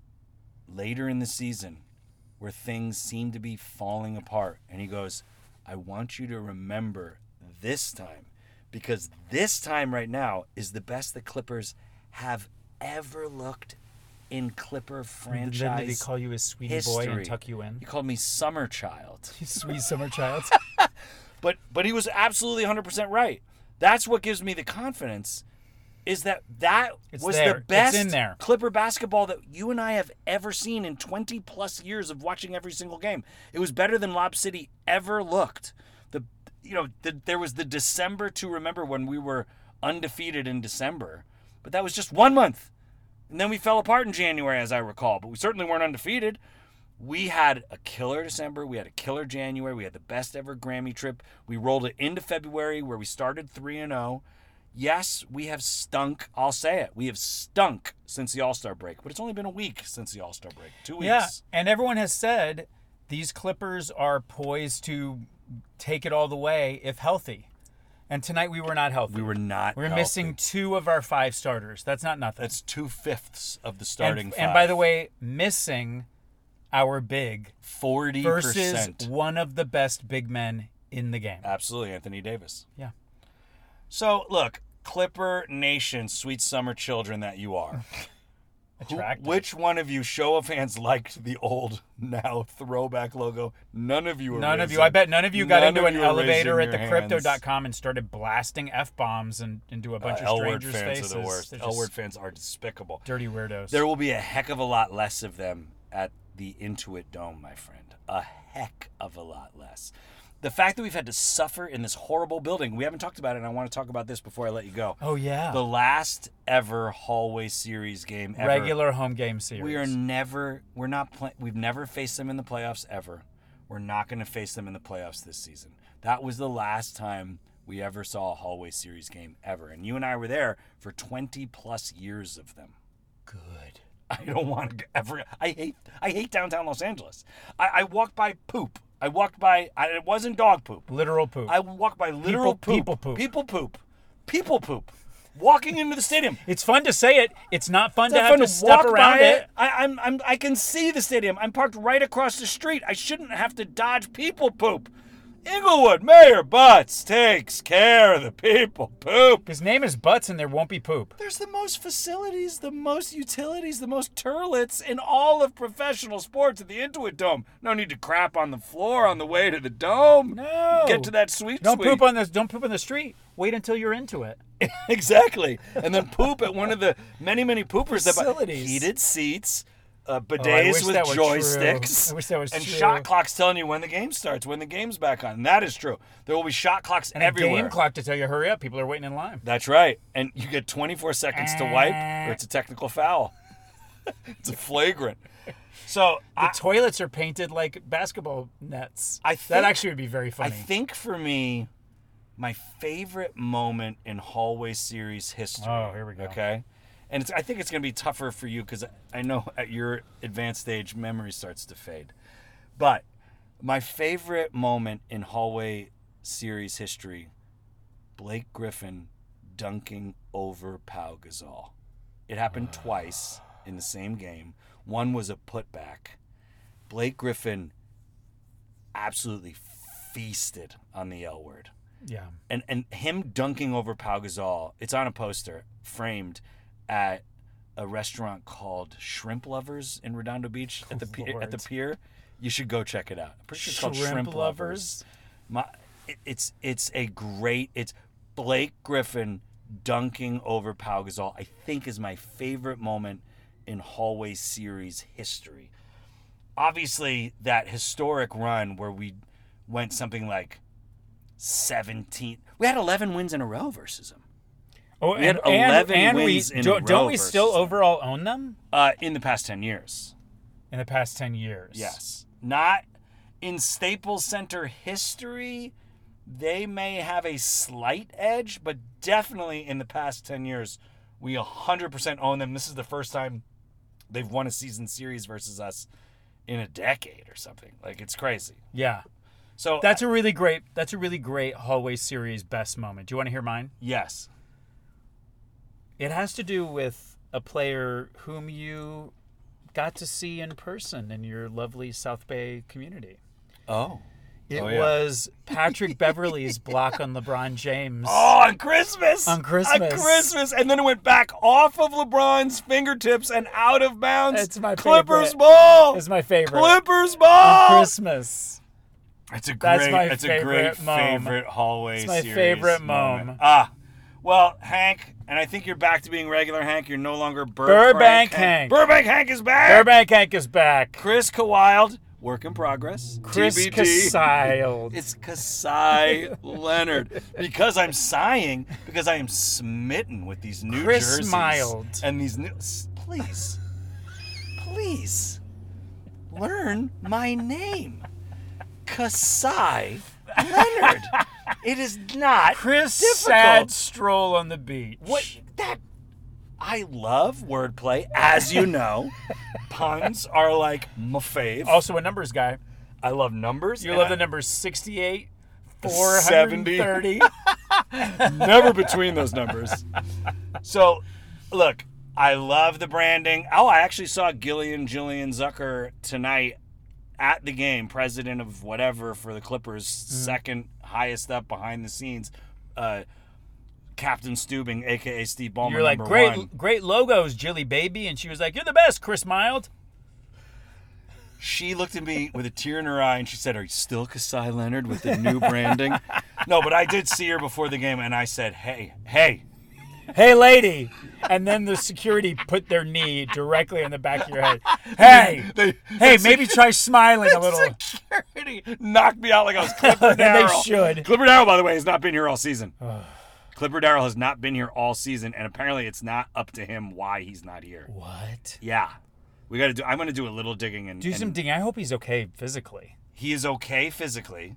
Speaker 4: later in the season where things seem to be falling apart. And he goes, I want you to remember this time, because this time right now is the best the Clippers have ever looked in Clipper franchise
Speaker 5: Then did he call you his sweetie boy
Speaker 4: history.
Speaker 5: and tuck you in?
Speaker 4: He called me summer child.
Speaker 5: Sweet summer child.
Speaker 4: But but he was absolutely one hundred percent right. That's what gives me the confidence, is that that
Speaker 5: It's
Speaker 4: was
Speaker 5: there.
Speaker 4: the
Speaker 5: It's
Speaker 4: best
Speaker 5: in there.
Speaker 4: Clipper basketball that you and I have ever seen in twenty plus years of watching every single game. It was better than Lob City ever looked. The you know the, there was the December to remember when we were undefeated in December, but that was just one month. And then we fell apart in January, as I recall. But we certainly weren't undefeated. We had a killer December. We had a killer January. We had the best ever Grammy trip. We rolled it into February, where we started three and oh. Yes, we have stunk. I'll say it. We have stunk since the All-Star break. But it's only been a week since the All-Star break. Two weeks.
Speaker 5: Yeah, and everyone has said these Clippers are poised to take it all the way if healthy. And tonight we were not healthy.
Speaker 4: We were not
Speaker 5: We were
Speaker 4: healthy.
Speaker 5: missing two of our five starters. That's not nothing.
Speaker 4: That's two-fifths of the starting
Speaker 5: and,
Speaker 4: five.
Speaker 5: and by the way, missing our big
Speaker 4: forty
Speaker 5: versus
Speaker 4: percent.
Speaker 5: one of the best big men in the game.
Speaker 4: Absolutely, Anthony Davis.
Speaker 5: Yeah.
Speaker 4: So, look, Clipper Nation, sweet summer children that you are. Who-
Speaker 5: Attractive.
Speaker 4: which one of you, show of hands, liked the old, now throwback logo? None of you are
Speaker 5: None of you.
Speaker 4: raising-
Speaker 5: I bet none of you got
Speaker 4: none
Speaker 5: into
Speaker 4: of
Speaker 5: an
Speaker 4: you are
Speaker 5: elevator
Speaker 4: raising
Speaker 5: at the
Speaker 4: your
Speaker 5: crypto
Speaker 4: hands.
Speaker 5: dot com and started blasting F-bombs and into a bunch
Speaker 4: Uh,
Speaker 5: of
Speaker 4: L-word
Speaker 5: strangers'
Speaker 4: fans
Speaker 5: faces.
Speaker 4: are the worst.
Speaker 5: They're just
Speaker 4: L-word fans are despicable.
Speaker 5: dirty weirdos.
Speaker 4: There will be a heck of a lot less of them at the Intuit Dome, my friend. A heck of a lot less. The fact that we've had to suffer in this horrible building, we haven't talked about it, and I want to talk about this before I let you go.
Speaker 5: Oh, yeah.
Speaker 4: The last ever hallway series game ever.
Speaker 5: Regular home game series.
Speaker 4: We are never, we're not, play, we've never faced them in the playoffs ever. We're not going to face them in the playoffs this season. That was the last time we ever saw a hallway series game ever. And you and I were there for twenty plus years of them.
Speaker 5: good.
Speaker 4: I don't want to ever, I hate, I hate downtown Los Angeles. I, I walked by poop. I walked by, I, it wasn't dog poop.
Speaker 5: Literal poop.
Speaker 4: I walked by literal
Speaker 5: People-
Speaker 4: poop.
Speaker 5: people poop.
Speaker 4: People poop. People poop. Walking into the stadium.
Speaker 5: It's fun to say it. It's not fun
Speaker 4: It's
Speaker 5: to
Speaker 4: not
Speaker 5: have
Speaker 4: fun
Speaker 5: to
Speaker 4: to
Speaker 5: step
Speaker 4: walk
Speaker 5: around
Speaker 4: by
Speaker 5: it.
Speaker 4: I, I'm, I'm, I can see the stadium. I'm parked right across the street. I shouldn't have to dodge people poop. Inglewood Mayor Butts takes care of the people. Poop.
Speaker 5: His name is Butts, and there won't be poop.
Speaker 4: There's the most facilities, the most utilities, the most turlets in all of professional sports at the Intuit Dome. No need to crap on the floor on the way to the dome.
Speaker 5: No.
Speaker 4: Get to that sweet
Speaker 5: Don't
Speaker 4: suite.
Speaker 5: poop on this. Don't poop on the street. Wait until you're into it.
Speaker 4: Exactly. And then poop at one of the many, many poopers that buy
Speaker 5: Facilities.
Speaker 4: heated seats, uh,
Speaker 5: wish
Speaker 4: bidets with
Speaker 5: that were true.
Speaker 4: joysticks,
Speaker 5: I wish that was
Speaker 4: and
Speaker 5: true.
Speaker 4: shot clocks telling you when the game starts, when the game's back on. And that is true. There will be shot clocks
Speaker 5: And
Speaker 4: everywhere.
Speaker 5: a game clock to tell you hurry up. People are waiting in line.
Speaker 4: That's right. And you get twenty-four seconds to wipe, or it's a technical foul. It's a flagrant. So
Speaker 5: The
Speaker 4: I,
Speaker 5: toilets are painted like basketball nets.
Speaker 4: I
Speaker 5: that
Speaker 4: think-
Speaker 5: actually would be very
Speaker 4: I
Speaker 5: funny.
Speaker 4: think for me, my favorite moment in Hallway Series history.
Speaker 5: Oh, here we go.
Speaker 4: Okay. And it's, I think it's going to be tougher for you because I know at your advanced stage, memory starts to fade. But my favorite moment in Hallway Series history, Blake Griffin dunking over Pau Gasol. It happened twice in the same game. One was a putback. Blake Griffin absolutely feasted on the L word.
Speaker 5: yeah.
Speaker 4: And and him dunking over Pau Gasol, it's on a poster framed at a restaurant called Shrimp Lovers in Redondo Beach at the pier, at the
Speaker 5: Lord.
Speaker 4: pier. You should go check it out. I'm pretty sure it's called
Speaker 5: Shrimp
Speaker 4: Shrimp Lovers.
Speaker 5: Lovers?
Speaker 4: My, it, it's it's a great. It's Blake Griffin dunking over Pau Gasol. I think is my favorite moment in Hallway Series history. Obviously, that historic run where we went something like seventeen. We had eleven wins in a row versus them.
Speaker 5: Oh,
Speaker 4: We had
Speaker 5: and, and-
Speaker 4: eleven
Speaker 5: and
Speaker 4: wins
Speaker 5: we,
Speaker 4: in a
Speaker 5: don't,
Speaker 4: row
Speaker 5: don't we
Speaker 4: versus
Speaker 5: still
Speaker 4: them.
Speaker 5: overall own them
Speaker 4: Uh, in the past ten years.
Speaker 5: in the past ten years?
Speaker 4: Yes. Not in Staples Center history. They may have a slight edge, but definitely in the past ten years, we one hundred percent own them. This is the first time they've won a season series versus us in a decade or something. Like, it's crazy.
Speaker 5: Yeah.
Speaker 4: So
Speaker 5: That's a really great. That's a really great Hallway Series best moment. Do you want to hear mine?
Speaker 4: yes.
Speaker 5: It has to do with a player whom you got to see in person in your lovely South Bay community.
Speaker 4: Oh.
Speaker 5: It
Speaker 4: Oh, yeah.
Speaker 5: was Patrick Beverley's block on LeBron James.
Speaker 4: Oh, on Christmas.
Speaker 5: On Christmas.
Speaker 4: On Christmas. And then it went back off of LeBron's fingertips and out of bounds.
Speaker 5: It's my
Speaker 4: Clippers
Speaker 5: favorite.
Speaker 4: ball.
Speaker 5: It's my favorite.
Speaker 4: Clippers
Speaker 5: On
Speaker 4: ball.
Speaker 5: Christmas.
Speaker 4: It's a
Speaker 5: That's
Speaker 4: great,
Speaker 5: my
Speaker 4: it's a great
Speaker 5: favorite mom.
Speaker 4: favorite hallway
Speaker 5: It's my
Speaker 4: series
Speaker 5: favorite
Speaker 4: moment.
Speaker 5: mom.
Speaker 4: Ah, well, Hank, and I think you're back to being regular Hank. You're no longer Bur-
Speaker 5: Burbank
Speaker 4: Frank
Speaker 5: Hank.
Speaker 4: Burbank Hank is back.
Speaker 5: Burbank Hank is back.
Speaker 4: Chris Kawiled, work in progress.
Speaker 5: Chris
Speaker 4: T B D.
Speaker 5: Kasile.
Speaker 4: It's Kasai Leonard. Because I'm sighing, because I am smitten with these new
Speaker 5: Chris
Speaker 4: jerseys.
Speaker 5: Mild.
Speaker 4: And these new... Please. Please. Learn my name. Kasai Leonard. It is not
Speaker 5: Chris
Speaker 4: difficult.
Speaker 5: Sad Stroll on the beach.
Speaker 4: What that I love wordplay, as you know. Puns are like my fave.
Speaker 5: Also a numbers guy.
Speaker 4: I love numbers.
Speaker 5: You
Speaker 4: and
Speaker 5: love
Speaker 4: I-
Speaker 5: the numbers sixty-eight, four
Speaker 4: seventy.
Speaker 5: thirty.
Speaker 4: Never between those numbers. So, look, I love the branding. Oh, I actually saw Gillian Jillian Zucker tonight at the game, president of whatever for the Clippers,
Speaker 5: Mm-hmm.
Speaker 4: second highest up behind the scenes. Uh, Captain Steubing, a k a. Steve Ballmer,
Speaker 5: You're like,
Speaker 4: number
Speaker 5: great
Speaker 4: one.
Speaker 5: great logos, Jilly Baby. And she was like, you're the best, Chris Mild.
Speaker 4: She looked at me with a tear in her eye and she said, are you still Kasai Leonard with the new branding? No, but I did see her before the game and I said, hey, hey.
Speaker 5: Hey, lady. And then the security put their knee directly on the back of your head. Hey.
Speaker 4: They,
Speaker 5: Hey, maybe try smiling a little.
Speaker 4: Security knocked me out like I was Clipper
Speaker 5: They
Speaker 4: Darrell.
Speaker 5: should.
Speaker 4: Clipper Darrell, by the way, has not been here all season. Clipper Darrell has not been here all season, and apparently it's not up to him why he's not here.
Speaker 5: What?
Speaker 4: Yeah. We got to do I'm going to do a little digging and
Speaker 5: Do some
Speaker 4: and
Speaker 5: digging. I hope he's okay physically.
Speaker 4: he is okay physically.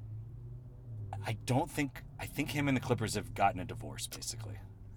Speaker 4: I don't think I think him and the Clippers have gotten a divorce basically.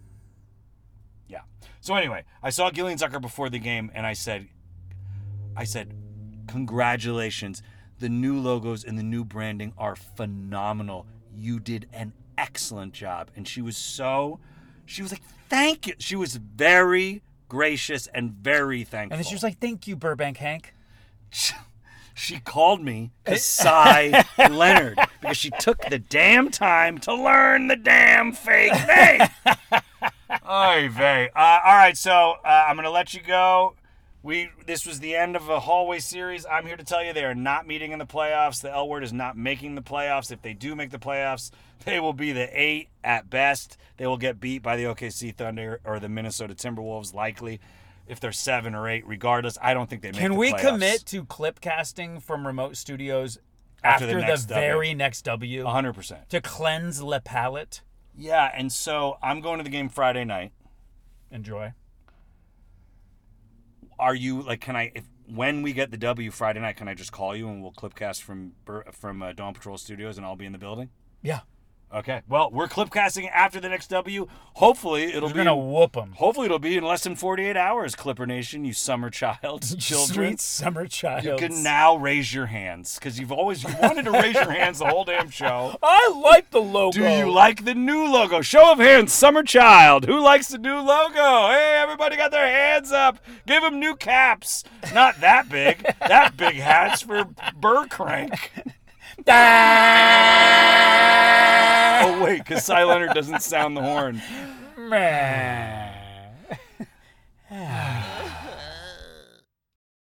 Speaker 4: Yeah. So anyway, I saw Gillian Zucker before the game and I said I said congratulations. The new logos and the new branding are phenomenal. You did an excellent job. And she was so she was like, "Thank you." She was very gracious and very thankful.
Speaker 5: And then she was like, thank you, Burbank Hank.
Speaker 4: She called me to Cy Leonard because she took the damn time to learn the damn fake name. Oy vey. Uh, all right, so uh, I'm going to let you go. We This was the end of a hallway series. I'm here to tell you they are not meeting in the playoffs. The L Word is not making the playoffs. If they do make the playoffs, they will be the eight at best. They will get beat by the O K C Thunder or the Minnesota Timberwolves, likely. If they're seven or eight, regardless, I don't think they make
Speaker 5: Can
Speaker 4: the
Speaker 5: we
Speaker 4: playoffs.
Speaker 5: commit to clip casting from remote studios after,
Speaker 4: After the
Speaker 5: the,
Speaker 4: next
Speaker 5: very
Speaker 4: W.
Speaker 5: next W?
Speaker 4: one hundred percent.
Speaker 5: To cleanse the palate?
Speaker 4: Yeah, and so I'm going to the game Friday night.
Speaker 5: Enjoy.
Speaker 4: Are you, like, can I, if when we get the W Friday night, can I just call you and we'll clipcast from from uh, Dawn Patrol Studios and I'll be in the building?
Speaker 5: Yeah.
Speaker 4: Okay. Well, we're clipcasting after the next W. Hopefully it'll
Speaker 5: We're
Speaker 4: be
Speaker 5: going to whoop them.
Speaker 4: Hopefully it'll be in less than forty-eight hours, Clipper Nation, you summer child children.
Speaker 5: Sweet summer child.
Speaker 4: You can now raise your hands because you've always you wanted to raise your hands the whole damn show.
Speaker 5: I like the logo.
Speaker 4: Do you like the new logo? Show of hands, summer child. Who likes the new logo? Hey, everybody got their hands up. Give them new caps. Not that big. That big hat's for Burr Crank. Oh, wait, because Cy Leonard doesn't sound the horn.
Speaker 5: Man.